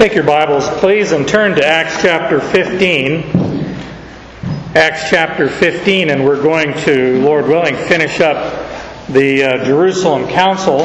Take your Bibles, please, and turn to Acts chapter 15. Acts chapter 15, and we're going to, Lord willing, finish up the Jerusalem Council.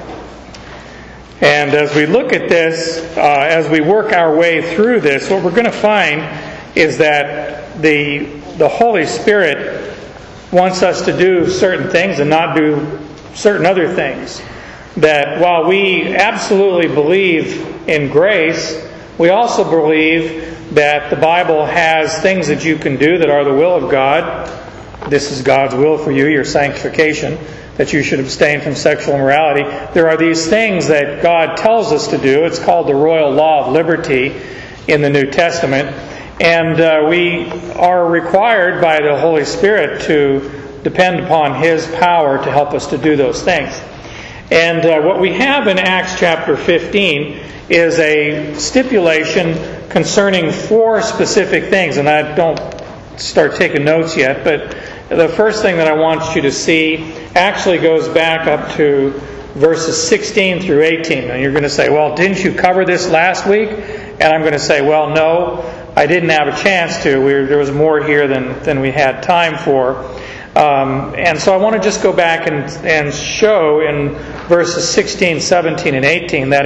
And as we look at this, as we work our way through this, what we're going to find is that the Holy Spirit wants us to do certain things and not do certain other things. That while we absolutely believe in grace, we also believe that the Bible has things that you can do that are the will of God. This is God's will for you, your sanctification, that you should abstain from sexual immorality. There are these things that God tells us to do. It's called the royal law of liberty in the New Testament. And we are required by the Holy Spirit to depend upon His power to help us to do those things. And what we have in Acts chapter 15 is a stipulation concerning four specific things. And I don't start taking notes yet, but the first thing that I want you to see actually goes back up to verses 16 through 18. And you're going to say, well, didn't you cover this last week? And I'm going to say, well, no, I didn't have a chance to. There was more here than we had time for. And so I want to just go back and show in verses 16, 17, and 18 that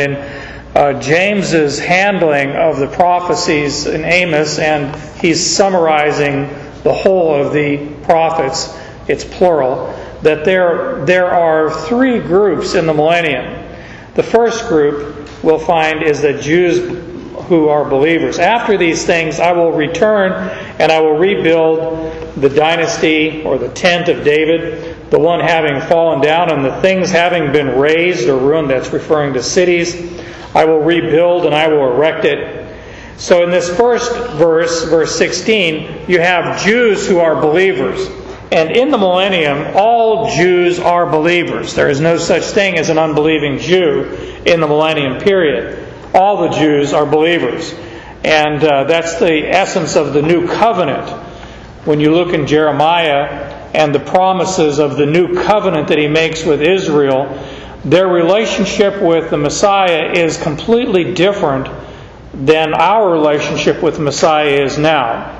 in James's handling of the prophecies in Amos, and he's summarizing the whole of the prophets, it's plural, that there are three groups in the millennium. The first group we'll find is the Jews who are believers. After these things, I will return and I will rebuild the dynasty or the tent of David, the one having fallen down and the things having been razed or ruined. That's referring to cities. I will rebuild and I will erect it. So in this first verse 16, you have Jews who are believers. And in the millennium, all Jews are believers. There is no such thing as an unbelieving Jew in the millennium period. All the Jews are believers. And that's the essence of the new covenant. When you look in Jeremiah and the promises of the new covenant that he makes with Israel, their relationship with the Messiah is completely different than our relationship with the Messiah is now.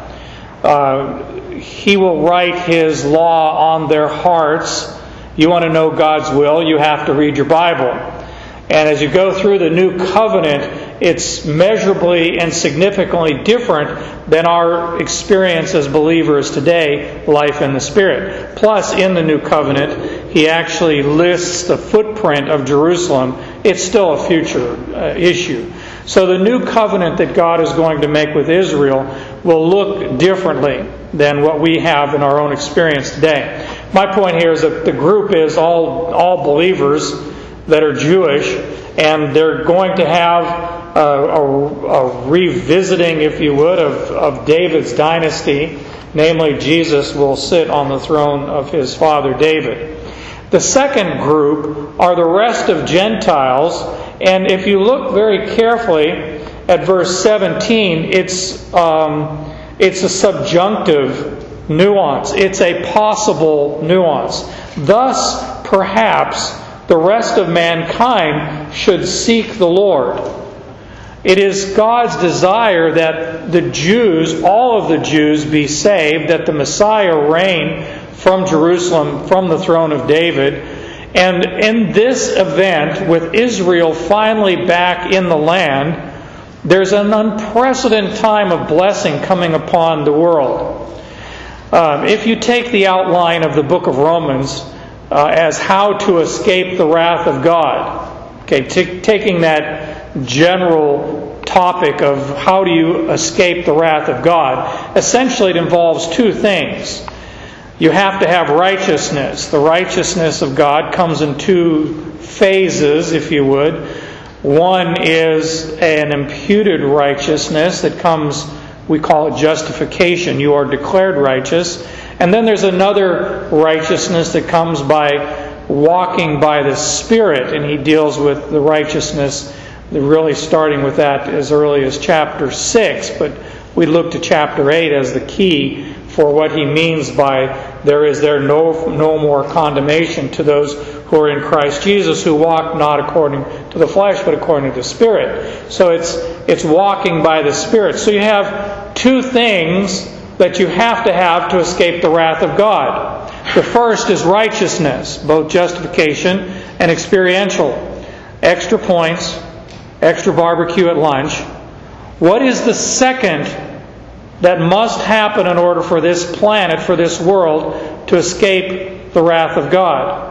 He will write His law on their hearts. You want to know God's will, you have to read your Bible. And as you go through the new covenant, it's measurably and significantly different than our experience as believers today, life in the Spirit. Plus, in the new covenant, he actually lists the footprint of Jerusalem. It's still a future issue. So the new covenant that God is going to make with Israel will look differently than what we have in our own experience today. My point here is that the group is all believers that are Jewish, and they're going to have a revisiting, if you would, of David's dynasty. Namely, Jesus will sit on the throne of his father David. The second group are the rest of Gentiles, and if you look very carefully at verse 17, it's a subjunctive nuance. It's a possible nuance. Thus, perhaps, the rest of mankind should seek the Lord. It is God's desire that the Jews, all of the Jews, be saved, that the Messiah reign from Jerusalem, from the throne of David. And in this event, with Israel finally back in the land, there's an unprecedented time of blessing coming upon the world. If you take the outline of the book of Romans, as how to escape the wrath of God. Okay, taking that general topic of how do you escape the wrath of God, essentially it involves two things. You have to have righteousness. The righteousness of God comes in two phases, if you would. One is an imputed righteousness that comes, we call it justification. You are declared righteous. And then there's another righteousness that comes by walking by the Spirit, and he deals with the righteousness, really starting with that as early as chapter 6, but we look to chapter 8 as the key for what he means by there is no more condemnation to those who are in Christ Jesus, who walk not according to the flesh, but according to the Spirit. So it's walking by the Spirit. So you have two things that you have to escape the wrath of God. The first is righteousness, both justification and experiential. Extra points, extra barbecue at lunch. What is the second that must happen in order for this planet, for this world, to escape the wrath of God?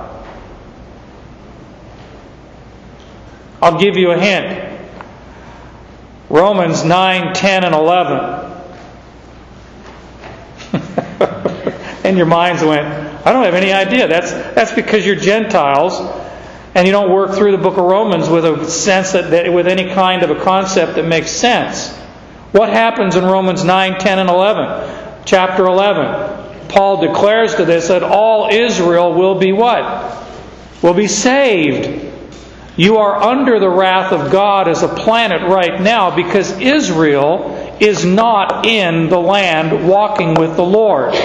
I'll give you a hint. Romans 9, 10, and 11. And your minds went, I don't have any idea. That's because you're Gentiles and you don't work through the book of Romans with a sense that with any kind of a concept that makes sense. What happens in Romans 9, 10, and 11? Chapter 11. Paul declares to this that all Israel will be what? Will be saved. You are under the wrath of God as a planet right now because Israel is not in the land walking with the Lord.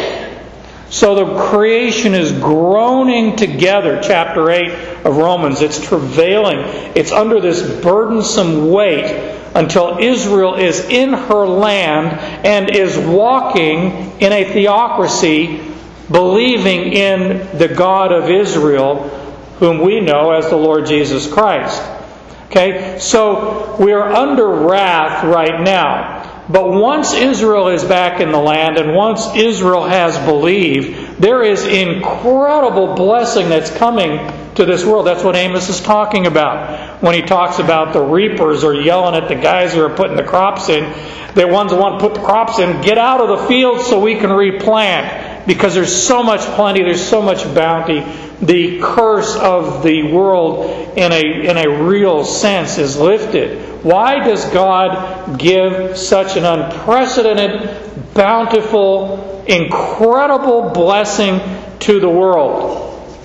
So the creation is groaning together, chapter 8 of Romans. It's travailing. It's under this burdensome weight until Israel is in her land and is walking in a theocracy, believing in the God of Israel, whom we know as the Lord Jesus Christ. Okay, so we are under wrath right now. But once Israel is back in the land and once Israel has believed, there is incredible blessing that's coming to this world. That's what Amos is talking about when he talks about the reapers are yelling at the guys who are putting the crops in. The ones that want to put the crops in, get out of the field so we can replant. Because there's so much plenty, there's so much bounty. The curse of the world in a real sense is lifted. Why does God give such an unprecedented, bountiful, incredible blessing to the world?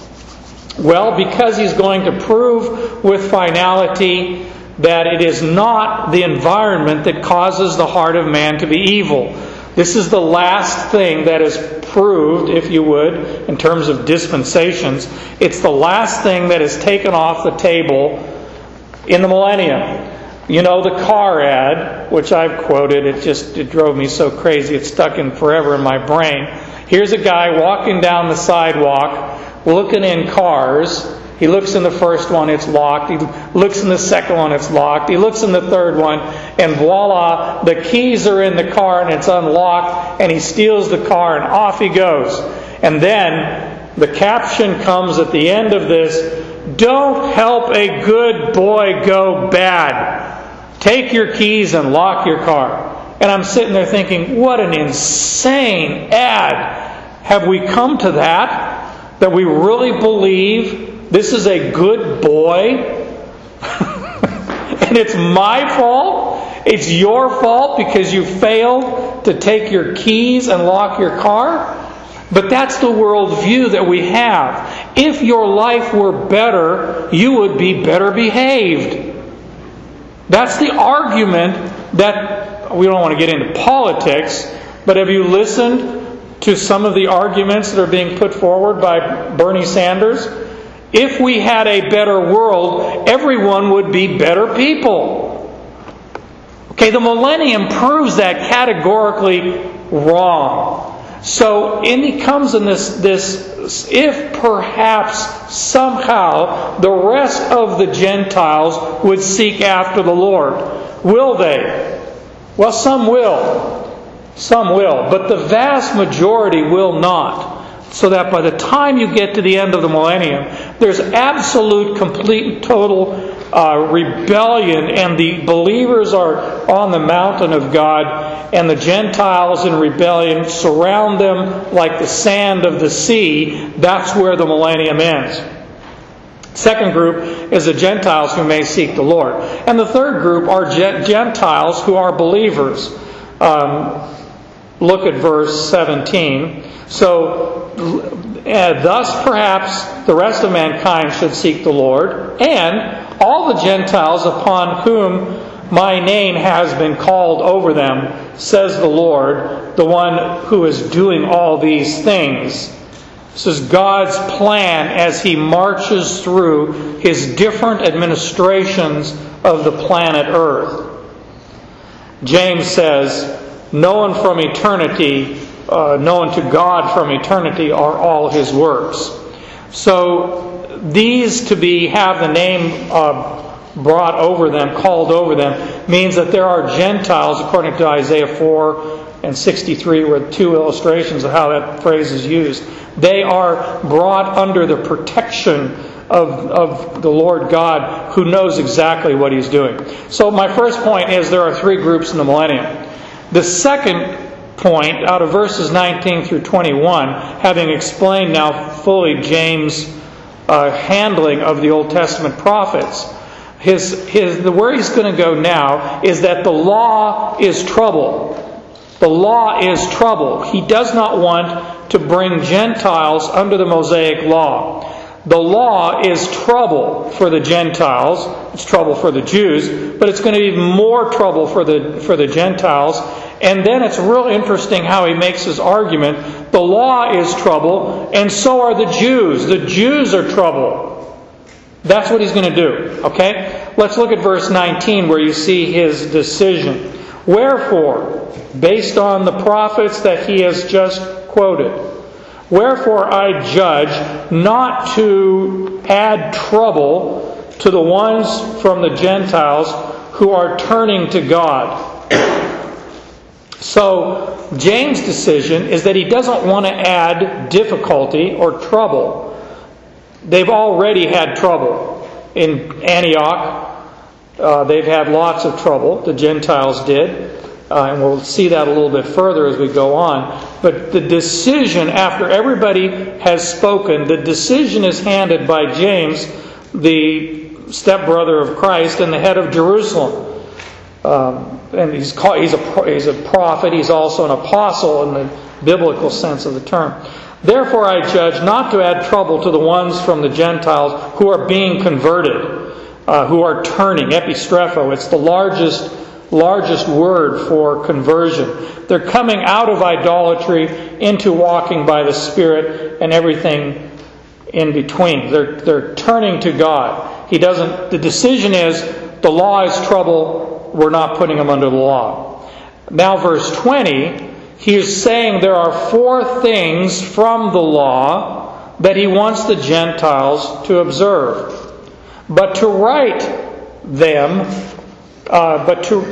Well, because He's going to prove with finality that it is not the environment that causes the heart of man to be evil. This is the last thing that is proved, if you would, in terms of dispensations. It's the last thing that is taken off the table in the millennium. You know, the car ad, which I've quoted, it drove me so crazy, it's stuck in forever in my brain. Here's a guy walking down the sidewalk, looking in cars. He looks in the first one, it's locked. He looks in the second one, it's locked. He looks in the third one, and voila, the keys are in the car and it's unlocked, and he steals the car and off he goes. And then the caption comes at the end of this, "Don't help a good boy go bad. Take your keys and lock your car." And I'm sitting there thinking, what an insane ad. Have we come to that? That we really believe this is a good boy? And it's my fault? It's your fault because you failed to take your keys and lock your car? But that's the worldview that we have. If your life were better, you would be better behaved. That's the argument that, we don't want to get into politics, but have you listened to some of the arguments that are being put forward by Bernie Sanders? If we had a better world, everyone would be better people. Okay, the millennium proves that categorically wrong. So in comes in this, if perhaps somehow the rest of the Gentiles would seek after the Lord. Will they? Well, some will. Some will. But the vast majority will not. So that by the time you get to the end of the millennium, there's absolute, complete, total rebellion, and the believers are on the mountain of God, and the Gentiles in rebellion surround them like the sand of the sea. That's where the millennium ends. Second group is the Gentiles who may seek the Lord. And the third group are Gentiles who are believers. Look at verse 17. So, thus perhaps the rest of mankind should seek the Lord, and all the Gentiles upon whom My name has been called over them, says the Lord, the one who is doing all these things. This is God's plan as He marches through His different administrations of the planet Earth. James says, known from eternity, known to God from eternity are all His works. So these have the name brought over them, called over them, means that there are Gentiles, according to Isaiah 4 and 63, were two illustrations of how that phrase is used. They are brought under the protection of the Lord God, who knows exactly what He's doing. So my first point is there are three groups in the millennium. The second point, out of verses 19 through 21, having explained now fully James' handling of the Old Testament prophets, where he's going to go now is that the law is trouble. The law is trouble. He does not want to bring Gentiles under the Mosaic law. The law is trouble for the Gentiles. It's trouble for the Jews, but it's going to be more trouble for the Gentiles. And then it's real interesting how he makes his argument. The law is trouble, and so are the Jews. The Jews are trouble. That's what he's going to do. Okay? Let's look at verse 19 where you see his decision. Wherefore, based on the prophets that he has just quoted, wherefore I judge not to add trouble to the ones from the Gentiles who are turning to God. So, James' decision is that he doesn't want to add difficulty or trouble. They've already had trouble. In Antioch, they've had lots of trouble. The Gentiles did. And we'll see that a little bit further as we go on. But the decision, after everybody has spoken, the decision is handed by James, the stepbrother of Christ and the head of Jerusalem. And he's a prophet. He's also an apostle in the biblical sense of the term. Therefore I judge not to add trouble to the ones from the Gentiles who are being converted, who are turning. Epistrepho, it's the largest word for conversion. They're coming out of idolatry into walking by the Spirit and everything in between. They're turning to God. The decision is the law is trouble. We're not putting them under the law. Now verse 20, he is saying there are 4 things from the law that he wants the Gentiles to observe. But to write them, but to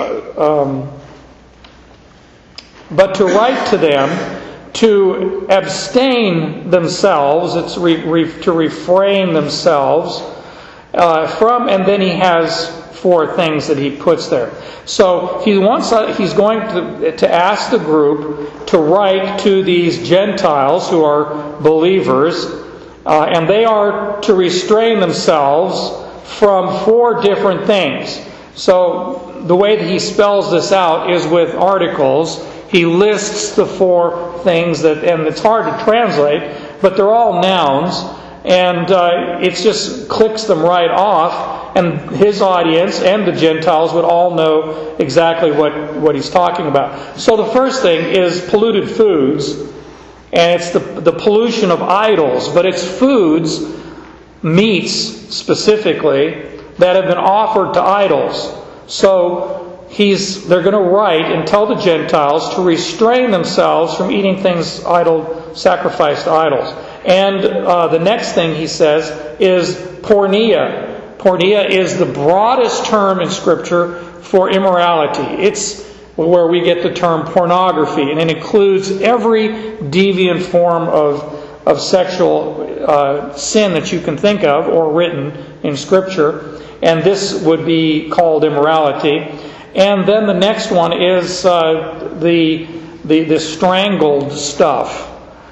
write to them to abstain themselves, it's to refrain themselves from, and then he has 4 things that he puts there. So he's going to ask the group to write to these Gentiles who are believers, and they are to restrain themselves from 4 different things. So the way that he spells this out is with articles. He lists the 4 things and it's hard to translate, but they're all nouns, and it just clicks them right off. And his audience and the Gentiles would all know exactly what he's talking about. So the first thing is polluted foods, and it's the pollution of idols, but it's foods, meats specifically, that have been offered to idols. So they're going to write and tell the Gentiles to restrain themselves from eating things sacrificed to idols. And the next thing he says is porneia. Porneia is the broadest term in Scripture for immorality. It's where we get the term pornography, and it includes every deviant form of sexual sin that you can think of or written in Scripture. And this would be called immorality. And then the next one is the strangled stuff.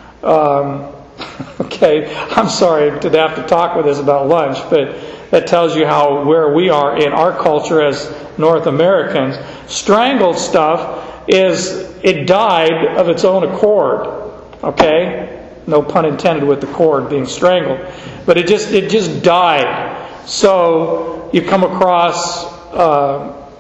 Okay, I'm sorry to have to talk with us about lunch, but that tells you where we are in our culture as North Americans. Strangled stuff it died of its own accord. Okay? No pun intended with the cord being strangled. But it just died. So you come across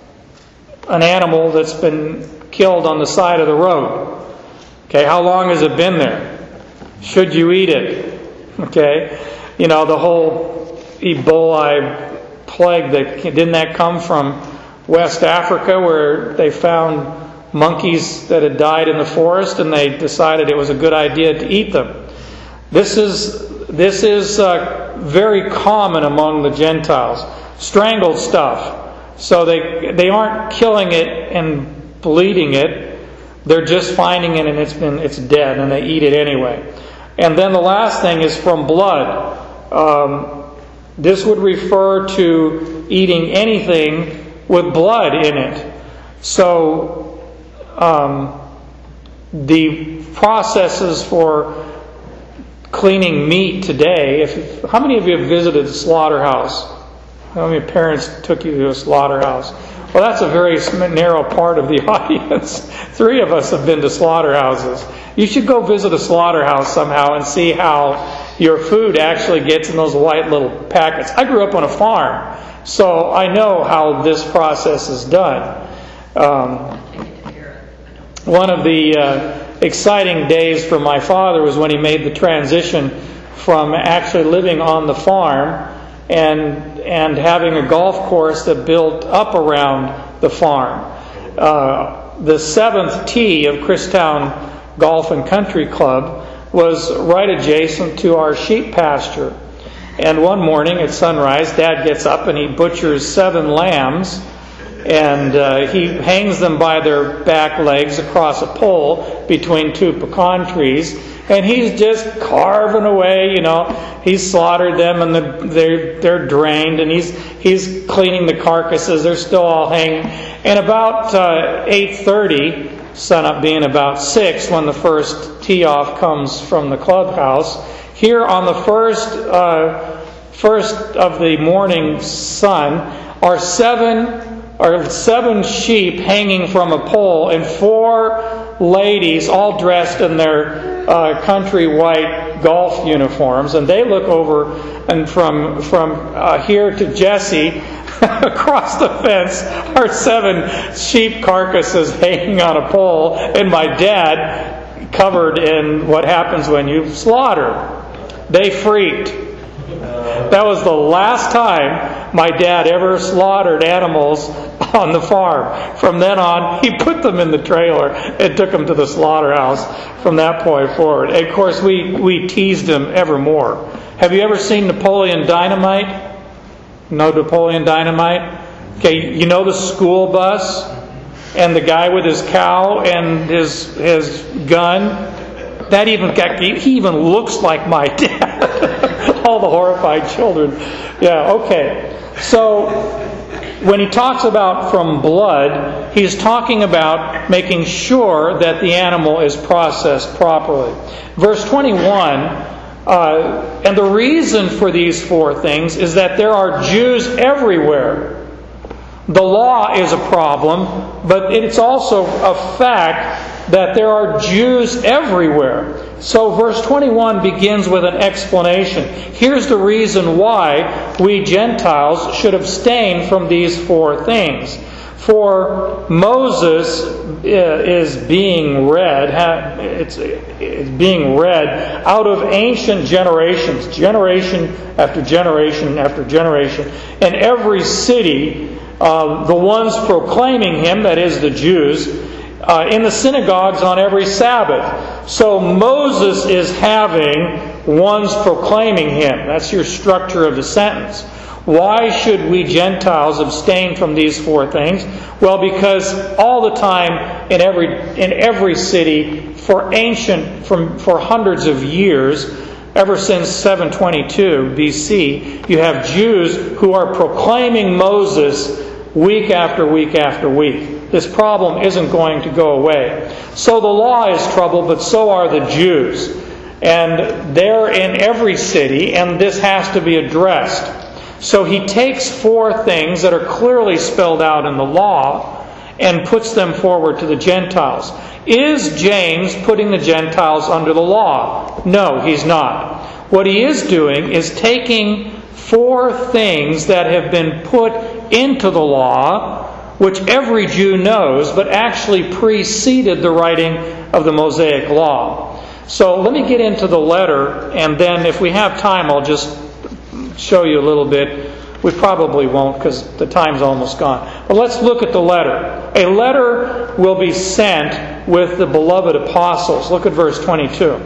an animal that's been killed on the side of the road. Okay, how long has it been there? Should you eat it? Okay, you know, the whole Ebola plague, didn't that come from West Africa, where they found monkeys that had died in the forest and they decided it was a good idea to eat them? This is very common among the Gentiles. Strangled stuff. So they aren't killing it and bleeding it. They're just finding it and it's dead, and they eat it anyway. And then the last thing is from blood. This would refer to eating anything with blood in it. So the processes for cleaning meat today, how many of you have visited a slaughterhouse? How many parents took you to a slaughterhouse? Well, that's a very narrow part of the audience. 3 of us have been to slaughterhouses. You should go visit a slaughterhouse somehow and see how your food actually gets in those white little packets. I grew up on a farm, so I know how this process is done. One of the exciting days for my father was when he made the transition from actually living on the farm and having a golf course that built up around the farm. The 7th tee of Christown Golf and Country Club was right adjacent to our sheep pasture. And one morning at sunrise, Dad gets up and he butchers 7 lambs, and he hangs them by their back legs across a pole between 2 pecan trees. And he's just carving away, you know. He's slaughtered them, and they're drained, and he's cleaning the carcasses. They're still all hanging. And about 8:30, sunup being about 6, when the first tee-off comes from the clubhouse, here on the first of the morning sun are seven sheep hanging from a pole, and 4 ladies all dressed in their country white golf uniforms, and they look over, and from here to Jesse across the fence are 7 sheep carcasses hanging on a pole, and my dad covered in what happens when you slaughter. They freaked. That was the last time my dad ever slaughtered animals on the farm. From then on, he put them in the trailer and took them to the slaughterhouse from that point forward. And of course, we teased him ever more. Have you ever seen Napoleon Dynamite? No Napoleon Dynamite? Okay, you know the school bus and the guy with his cow and his gun? He even looks like my dad. All the horrified children. Yeah, okay. So when he talks about from blood, he's talking about making sure that the animal is processed properly. Verse 21, and the reason for these 4 things is that there are Jews everywhere. The law is a problem, but it's also a fact that there are Jews everywhere. So verse 21 begins with an explanation. Here's the reason why we Gentiles should abstain from these 4 things. For Moses is being read, it's being read out of ancient generations, generation after generation after generation. And every city, the ones proclaiming Him, that is the Jews, in the synagogues on every Sabbath. So Moses is having ones proclaiming Him. That's your structure of the sentence. Why should we Gentiles abstain from these 4 things? Well, because all the time in every city for hundreds of years, ever since 722 BC, you have Jews who are proclaiming Moses week after week after week. This problem isn't going to go away. So the law is troubled, but so are the Jews. And they're in every city, and this has to be addressed. So he takes 4 things that are clearly spelled out in the law and puts them forward to the Gentiles. Is James putting the Gentiles under the law? No, he's not. What he is doing is taking 4 things that have been put into the law which every Jew knows, but actually preceded the writing of the Mosaic Law. So let me get into the letter, and then if we have time, I'll just show you a little bit. We probably won't because the time's almost gone. But let's look at the letter. A letter will be sent with the beloved apostles. Look at verse 22.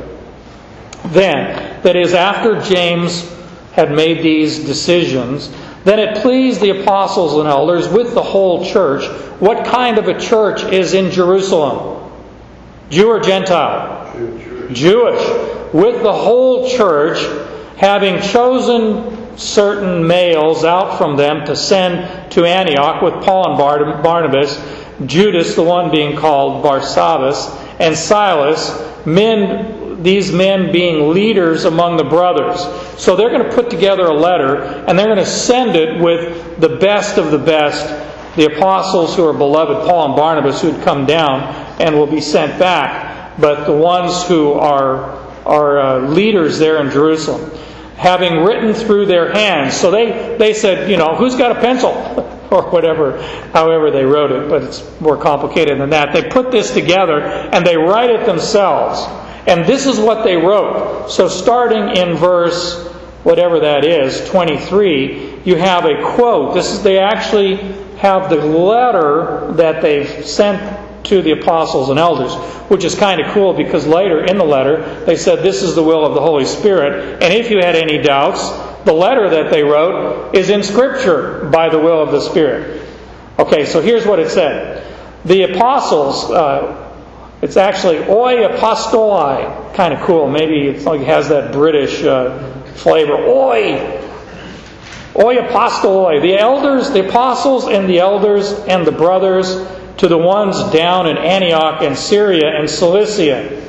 Then, that is, after James had made these decisions, then it pleased the apostles and elders with the whole church. What kind of a church is in Jerusalem? Jew or Gentile? Jewish. With the whole church, having chosen certain males out from them to send to Antioch with Paul and Barnabas, Judas, the one being called Barsabbas, and Silas, these men being leaders among the brothers. So they're going to put together a letter, and they're going to send it with the best of the best, the apostles who are beloved, Paul and Barnabas, who had come down and will be sent back, but the ones who are leaders there in Jerusalem, having written through their hands. So they said, who's got a pencil? Or whatever, however they wrote it, but it's more complicated than that. They put this together and they write it themselves. And this is what they wrote. So starting in verse, whatever that is, 23, you have a quote. They actually have the letter that they've sent to the apostles and elders, which is kind of cool because later in the letter they said this is the will of the Holy Spirit. And if you had any doubts, the letter that they wrote is in Scripture by the will of the Spirit. Okay, so here's what it said. The apostles, it's actually oi apostoli, kind of cool. Maybe it has that British flavor. Oi apostoli. The elders, the apostles and the elders and the brothers to the ones down in Antioch and Syria and Cilicia.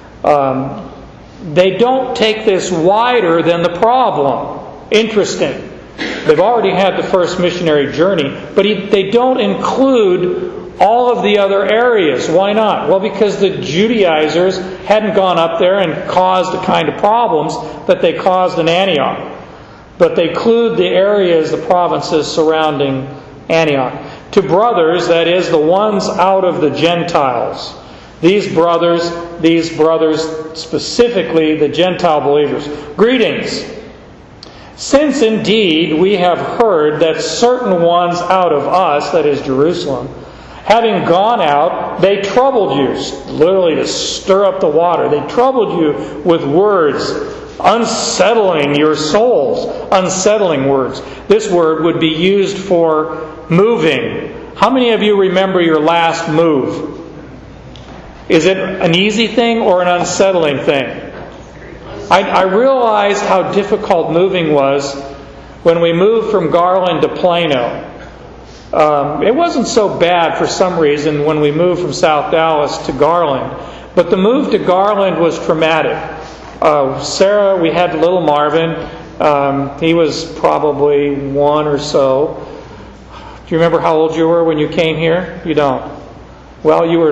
They don't take this wider than the problem. Interesting. They've already had the first missionary journey, but they don't include all of the other areas. Why not? Well, because the Judaizers hadn't gone up there and caused the kind of problems that they caused in Antioch. But they include the areas, the provinces surrounding Antioch. To brothers, that is, the ones out of the Gentiles. These brothers specifically the Gentile believers. Greetings. Since indeed we have heard that certain ones out of us, that is Jerusalem, having gone out, they troubled you, literally to stir up the water. They troubled you with words, unsettling your souls. Unsettling words. This word would be used for moving. How many of you remember your last move? Is it an easy thing or an unsettling thing? I realized how difficult moving was when we moved from Garland to Plano. It wasn't so bad for some reason when we moved from South Dallas to Garland. But the move to Garland was traumatic. Sarah, we had little Marvin. He was probably 1 or so. Do you remember how old you were when you came here? You don't. Well, you were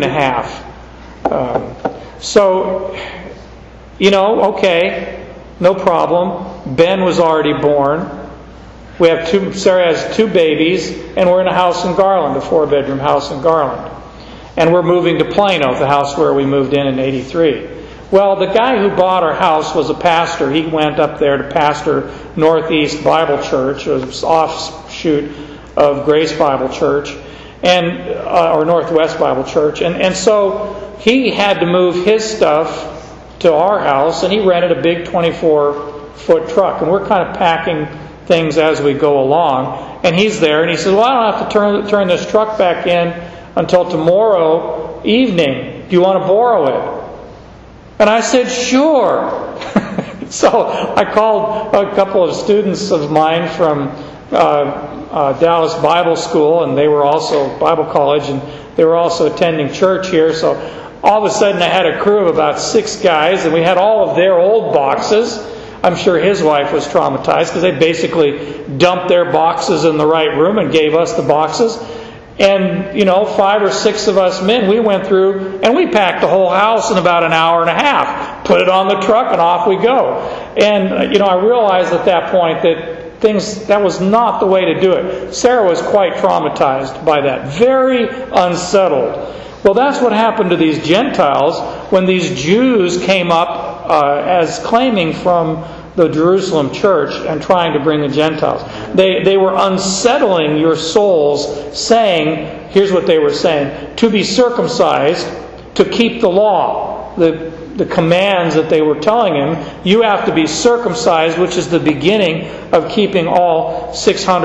2.5. So, okay, no problem. Ben was already born. Sarah has 2 babies, and we're in a house in Garland, a 4-bedroom house in Garland. And we're moving to Plano, the house where we moved in 83. Well, the guy who bought our house was a pastor. He went up there to pastor Northeast Bible Church, an offshoot of Grace Bible Church, or Northwest Bible Church. And so he had to move his stuff to our house, and he rented a big 24-foot truck. And we're kind of packing things as we go along. And he's there, and he says, well, I don't have to turn this truck back in until tomorrow evening. Do you want to borrow it? And I said, sure. So I called a couple of students of mine from Dallas Bible School, and they were also Bible college, and they were also attending church here. So all of a sudden I had a crew of about 6 guys, and we had all of their old boxes. I'm sure his wife was traumatized because they basically dumped their boxes in the right room and gave us the boxes. And, 5 or 6 of us men, we went through and we packed the whole house in about an hour and a half. Put it on the truck and off we go. And, I realized at that point that that was not the way to do it. Sarah was quite traumatized by that, very unsettled. Well, that's what happened to these Gentiles when these Jews came up as claiming from the Jerusalem church and trying to bring the Gentiles. They were unsettling your souls, saying, here's what they were saying, to be circumcised, to keep the law. The commands that they were telling him, you have to be circumcised, which is the beginning of keeping all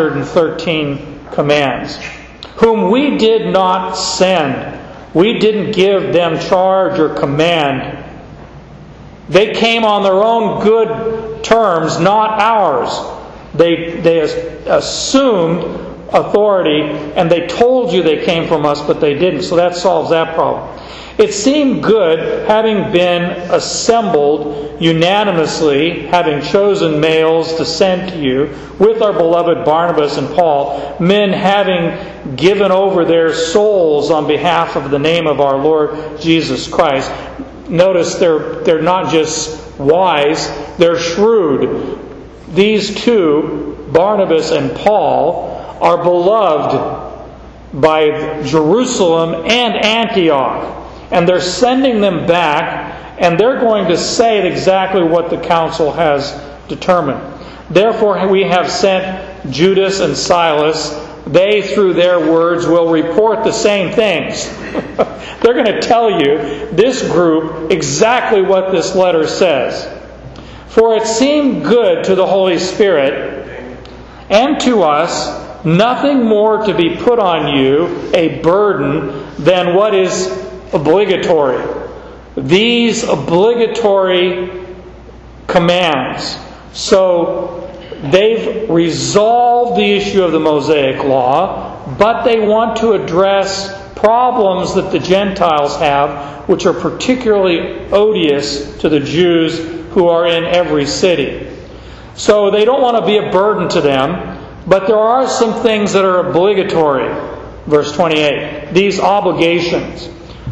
613 commands. Whom we did not send. We didn't give them charge or command. They came on their own good terms, not ours. They assumed authority, and they told you they came from us, but they didn't. So that solves that problem. It seemed good, having been assembled unanimously, having chosen males to send to you, with our beloved Barnabas and Paul, men having given over their souls on behalf of the name of our Lord Jesus Christ. Notice they're not just wise, they're shrewd. These two, Barnabas and Paul, are beloved by Jerusalem and Antioch. And they're sending them back, and they're going to say exactly what the council has determined. Therefore, we have sent Judas and Silas. They, through their words, will report the same things. They're going to tell you, this group, exactly what this letter says. For it seemed good to the Holy Spirit and to us, nothing more to be put on you, a burden, than what is obligatory. These obligatory commands. So they've resolved the issue of the Mosaic Law, but they want to address problems that the Gentiles have, which are particularly odious to the Jews who are in every city. So they don't want to be a burden to them, but there are some things that are obligatory. Verse 28. These obligations.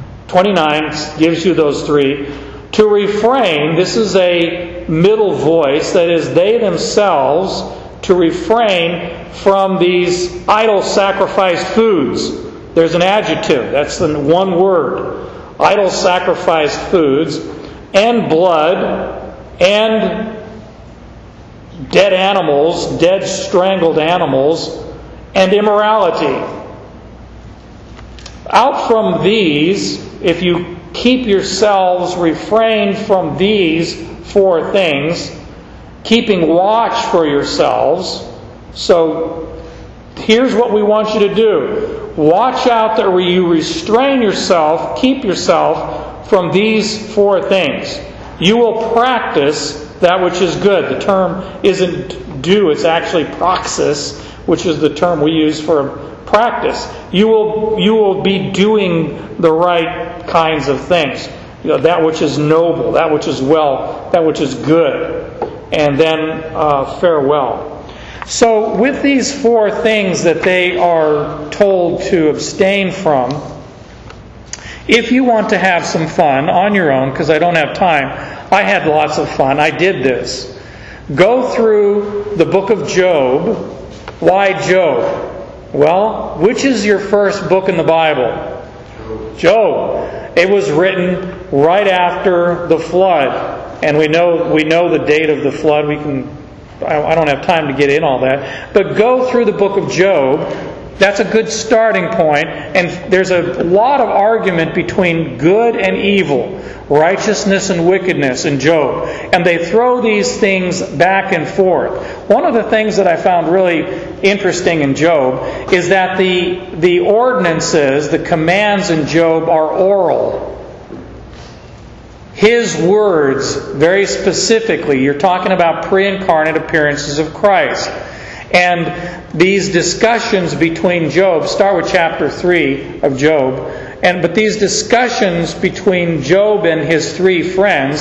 29 gives you those three. To refrain, this is a middle voice, that is, they themselves, to refrain from these idol sacrificed foods. There's an adjective, that's the one word. Idol sacrificed foods, and blood, and dead animals, dead strangled animals, and immorality. Out from these, if you keep yourselves refrained from these four things, keeping watch for yourselves. So here's what we want you to do. Watch out that you restrain yourself, keep yourself from these four things. You will practice that which is good. The term isn't do, it's actually praxis, which is the term we use for practice. You will be doing the right kinds of things. That which is noble, that which is well, that which is good. And then farewell. So with these four things that they are told to abstain from, if you want to have some fun on your own, because I don't have time, I had lots of fun. I did this. Go through the book of Job. Why Job? Well, which is your first book in the Bible? Job. It was written right after the flood, and we know the date of the flood. I don't have time to get in all that, but go through the book of Job. That's a good starting point, and there's a lot of argument between good and evil, righteousness and wickedness in Job, and they throw these things back and forth. One of the things that I found really interesting in Job is that the ordinances, the commands in Job are oral. His words, very specifically, you're talking about pre-incarnate appearances of Christ. And these discussions between Job, start with chapter 3 of Job, but these discussions between Job and his three friends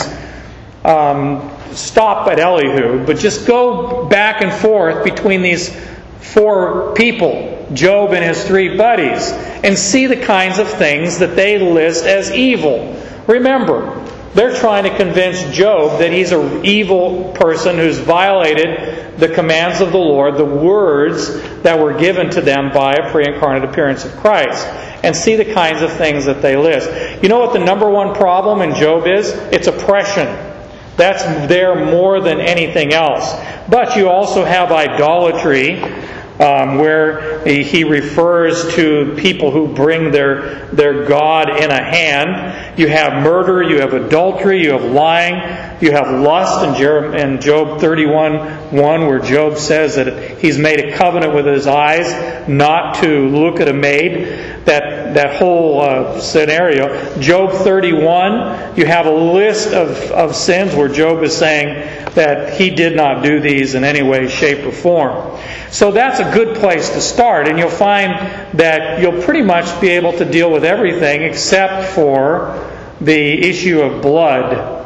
stop at Elihu, but just go back and forth between these four people, Job and his three buddies, and see the kinds of things that they list as evil. Remember, they're trying to convince Job that he's an evil person who's violated the commands of the Lord, the words that were given to them by a pre-incarnate appearance of Christ, and see the kinds of things that they list. You know what the number one problem in Job is? It's oppression. That's there more than anything else. But you also have idolatry, where he refers to people who bring their God in a hand. You have murder, you have adultery, you have lying, you have lust in Job 31:1, where Job says that he's made a covenant with his eyes not to look at a maid. That whole scenario. Job 31, you have a list of sins where Job is saying that he did not do these in any way, shape, or form. So that's a good place to start, and you'll find that you'll pretty much be able to deal with everything except for the issue of blood.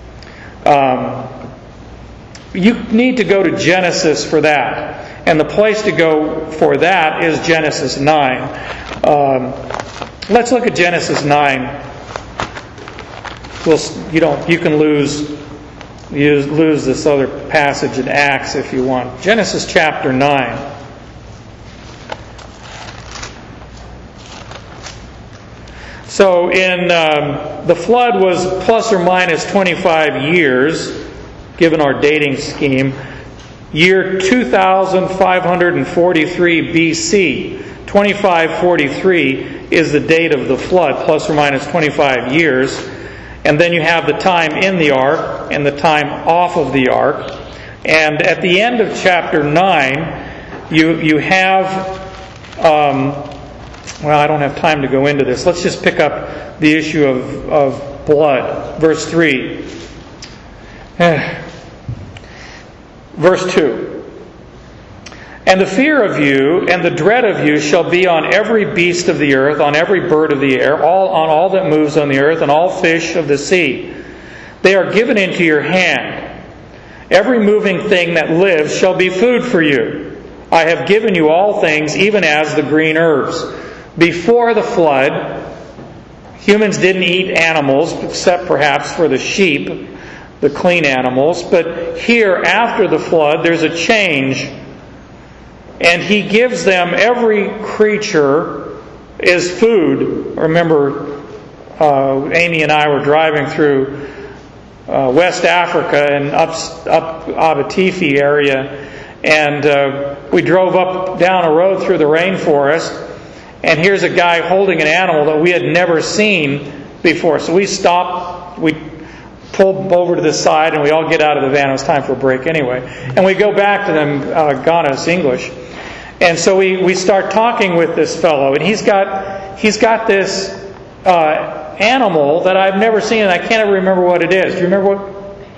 You need to go to Genesis for that. And the place to go for that is Genesis 9. Let's look at Genesis 9. You can lose this other passage in Acts if you want. Genesis chapter 9. So in the flood was plus or minus 25 years, given our dating scheme. Year 2543 BC. 2543 is the date of the flood, plus or minus 25 years. And then you have the time in the ark and the time off of the ark. And at the end of chapter 9, you have... well, I don't have time to go into this. Let's just pick up the issue of blood. Verse 3. Verse 2. And the fear of you and the dread of you shall be on every beast of the earth, on every bird of the air, on all that moves on the earth, and all fish of the sea. They are given into your hand. Every moving thing that lives shall be food for you. I have given you all things, even as the green herbs. Before the flood, humans didn't eat animals, except perhaps for the sheep, the clean animals. But here, after the flood, there's a change. And He gives them, every creature is food. Remember, Amy and I were driving through West Africa and up Abatifi area. And we drove down a road through the rainforest. And here's a guy holding an animal that we had never seen before. So we stopped, we pulled over to the side, and we all get out of the van. It was time for a break anyway. And we go back to them, Ghana's English. And so we start talking with this fellow, and he's got this animal that I've never seen, and I can't ever remember what it is. Do you remember what?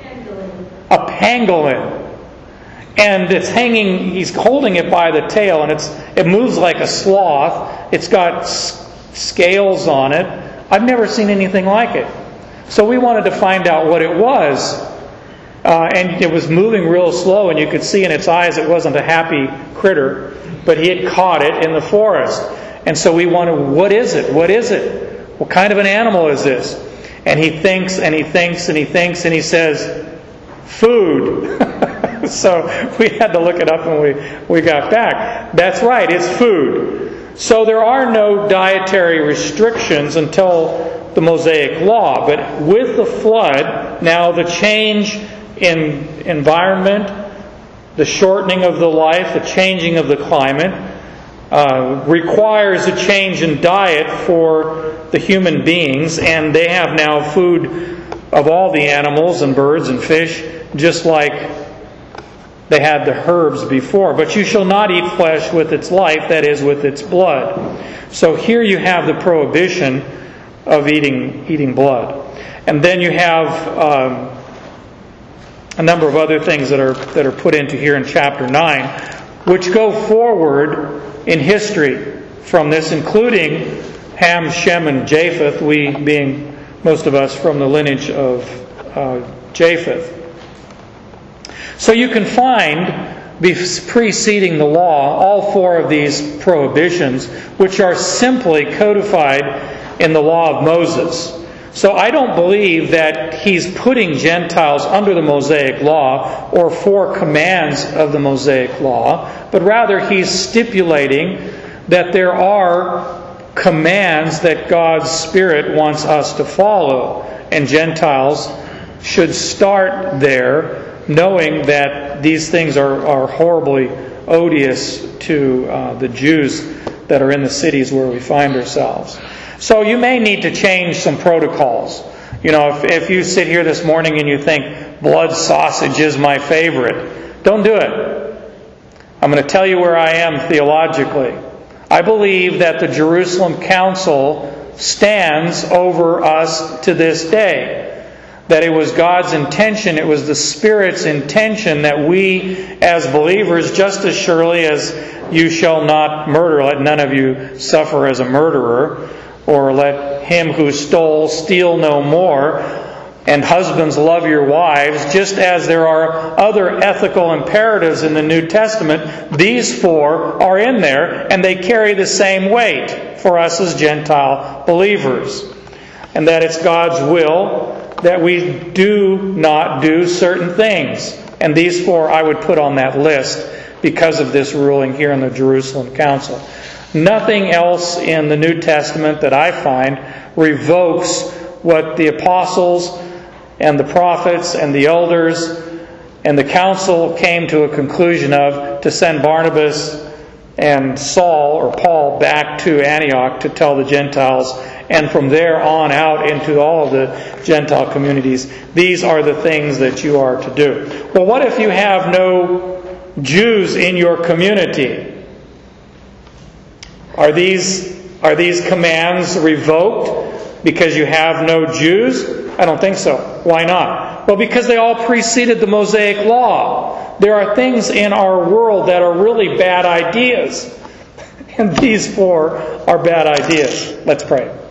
A pangolin. And it's hanging, he's holding it by the tail, and it moves like a sloth. It's got scales on it. I've never seen anything like it. So we wanted to find out what it was. And it was moving real slow, and you could see in its eyes it wasn't a happy critter. But he had caught it in the forest. And so we wanted, what is it? What is it? What kind of an animal is this? And he thinks, and he thinks, and he thinks, and he says, food. So we had to look it up when we got back. That's right, it's food. So there are no dietary restrictions until the Mosaic Law. But with the flood, now the change in environment, the shortening of the life, the changing of the climate, requires a change in diet for the human beings, and they have now food of all the animals and birds and fish, just like they had the herbs before. But you shall not eat flesh with its life, that is, with its blood. So here you have the prohibition of eating blood. And then you have a number of other things that are put into here in chapter 9, which go forward in history from this, including Ham, Shem, and Japheth, we being most of us from the lineage of Japheth. So you can find, preceding the law, all four of these prohibitions, which are simply codified in the law of Moses. So I don't believe that he's putting Gentiles under the Mosaic law or for commands of the Mosaic law, but rather he's stipulating that there are commands that God's Spirit wants us to follow. And Gentiles should start there, knowing that these things are horribly odious to the Jews that are in the cities where we find ourselves. So you may need to change some protocols. If you sit here this morning and you think blood sausage is my favorite, don't do it. I'm going to tell you where I am theologically. I believe that the Jerusalem Council stands over us to this day. That it was God's intention, it was the Spirit's intention that we as believers, just as surely as you shall not murder, let none of you suffer as a murderer, or let him who stole steal no more, and husbands love your wives, just as there are other ethical imperatives in the New Testament, these four are in there, and they carry the same weight for us as Gentile believers. And that it's God's will that we do not do certain things. And these four I would put on that list because of this ruling here in the Jerusalem Council. Nothing else in the New Testament that I find revokes what the apostles and the prophets and the elders and the council came to a conclusion of, to send Barnabas and Saul or Paul back to Antioch to tell the Gentiles, and from there on out into all of the Gentile communities, these are the things that you are to do. Well, what if you have no Jews in your community? Are these commands revoked because you have no Jews? I don't think so. Why not? Well, because they all preceded the Mosaic law. There are things in our world that are really bad ideas. And these four are bad ideas. Let's pray.